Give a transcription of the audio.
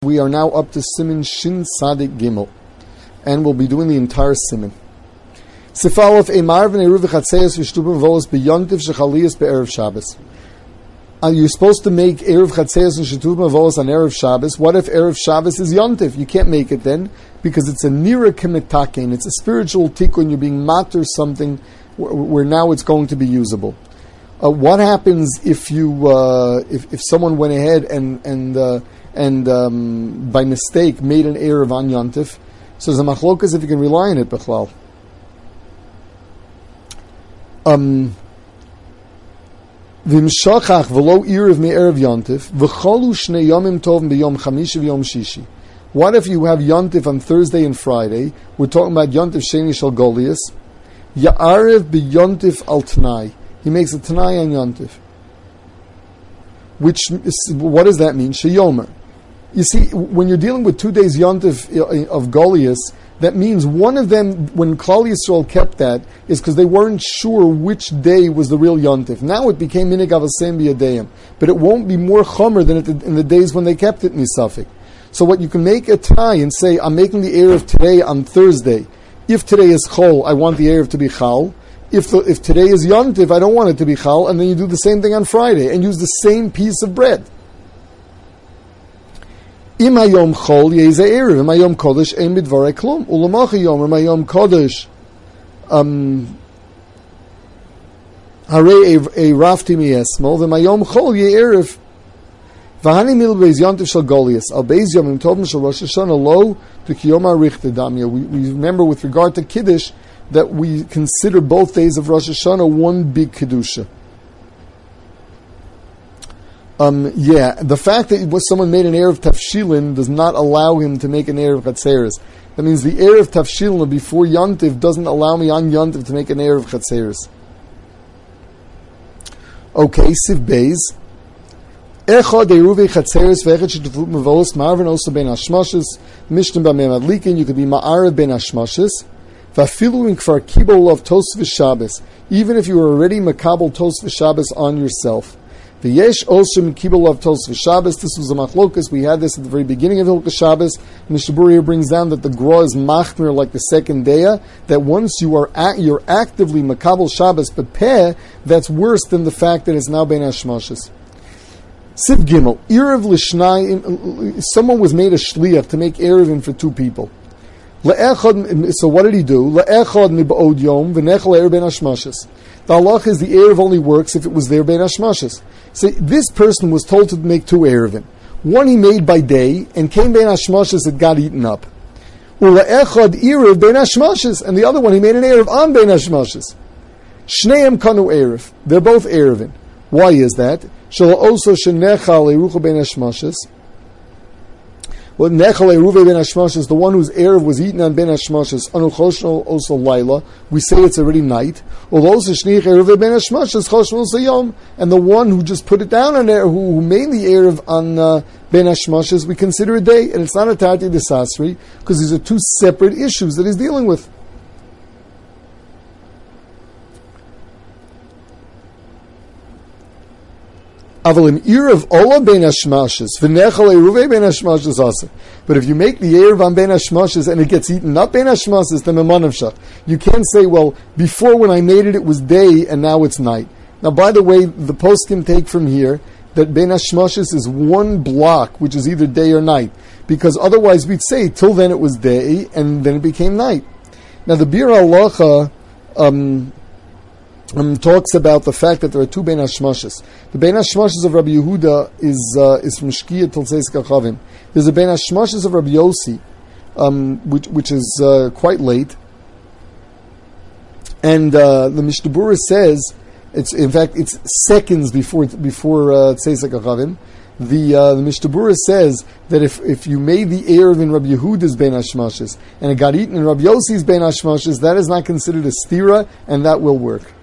We are now up to Siman Shin Sadik Gimel, and we'll be doing the entire Siman. Sifalof Eimar v'neiruv v'chatzeis v'shtubim v'olos b'yontiv shechaliyas be'erev Shabbos. You're supposed to make Erev Chatzeis and Shetubim v'olos on Erev Shabbos. What if Erev Shabbos is Yontiv? You can't make it then, because it's a nira kemitakein. It's a spiritual tikkun. You're being matter something where now it's going to be usable. What happens if you if someone went ahead and by mistake made an Erev on Yontif? So there's a machlokas if you can rely on it, Bechlal. V'imshachach v'lo Erev me'erev Yontif v'cholu shnei yomim tovim b'yom chamishi v'yom shishi. What if you have Yontif on Thursday and Friday? We're talking about Yontif Sheni Shel Golias. Ya'arev b'Yontif al Tanai. He makes a Tanai on Yontif. What does that mean? Sheyomer. You see, when you're dealing with 2 days Yontif of Golias, that means one of them, when Klal Yisrael kept that, is because they weren't sure which day was the real Yontif. Now it became Minig Avasem B'Yadayim. But it won't be more Chomer than in the days when they kept it Nisafik. So what you can make a Tanai and say, I'm making the Erev today on Thursday. If today is Chol, I want the Erev to be Chal. If today is Yontif, I don't want it to be Chal. And then you do the same thing on Friday and use the same piece of bread. Im hayom chol yezeh erev, im hayom kodesh ein midvarei klum. Ulamacha yomer hayom kodesh harei eirafti miesmol, v'im hayom chol yeh erev. V'hani mil beis yontif shel Golias, al beis yomim tovim shel Rosh Hashanah lo to kiyom harichte damya. We remember with regard to Kiddush that we consider both days of Rosh Hashanah one big Kedusha. The fact that someone made an Erev Tafshilin does not allow him to make an Erev Chatzeres. That means the Erev Tafshilin before Yontiv doesn't allow me on Yontiv to make an Erev Chatzeres. Okay, Siv Beis. Echad Eruvei Chatzeres ve'echad shetufut mevolos ma'arvin also ben hashmashes mishtem b'mei madlikin. You could be ma'arav ben hashmashes. Va'filu in kfar kibol of Tosfos Shabbos. Even if you were already makabel Tosfos Shabbos on yourself. The Yesh also Mikibel of Tosfos Shabbos. This was a machlokas. We had this at the very beginning of Hilchos Shabbos. Mishnah Berurah brings down that the Gra is machmir like the second day. That once you're actively makabel Shabbos, but peh, that's worse than the fact that it's now ben hashmashes. Siv Gimel Erev l'shnai. Someone was made a shliach to make erevin for two people. So what did he do? Le'echad mib'od yom v'nechal erev ben hashmashes. The halach is the Erev only works if it was there ben hashmashes. So this person was told to make two Erevin. One he made by day, and came ben hashmashes that got eaten up. U'la'echad Erev ben hashmashes, and the other one he made an Erev on ben hashmashes. Shneim kanu Erev. They're both Erevin. Why is that? Shelo also shenechal erucha ben hashmashes. Well, Nechal Eruve ben Hashmashes, the one whose Erev was eaten on ben Hashmashes, Anu Choshno also Laila, we say it's already night. Also Shnich Eruve ben Hashmashes, Choshno also Yom, and the one who just put it down on there, who made the Erev on ben Hashmashes, we consider a day, and it's not a Tati Desasri, because these are two separate issues that he's dealing with. Avalim Erev Ola ben Hashmashes v'nechal Eruve ben Hashmashes also. But if you make the Erev on ben Hashmashes and it gets eaten up ben Hashmashes, then Memanav Shach. You can't say, well, before when I made it, it was day and now it's night. Now, by the way, the poskim take from here that ben Hashmashes is one block, which is either day or night, because otherwise we'd say till then it was day and then it became night. Now, the Bir Halacha talks about the fact that there are two Ben Hashmashes. The Ben Hashmashes of Rabbi Yehuda is from Shkia till Tzeis Kachavim. There's a Ben Hashmashes of Rabbi Yossi, which is quite late. And the Mishnah Berurah says, it's seconds before Tzeis Kachavim. The Mishnah Berurah says that if you made the Erev in Rabbi Yehuda's Ben Hashmashes and it got eaten in Rabbi Yossi's Ben Hashmashes, that is not considered a stira, and that will work.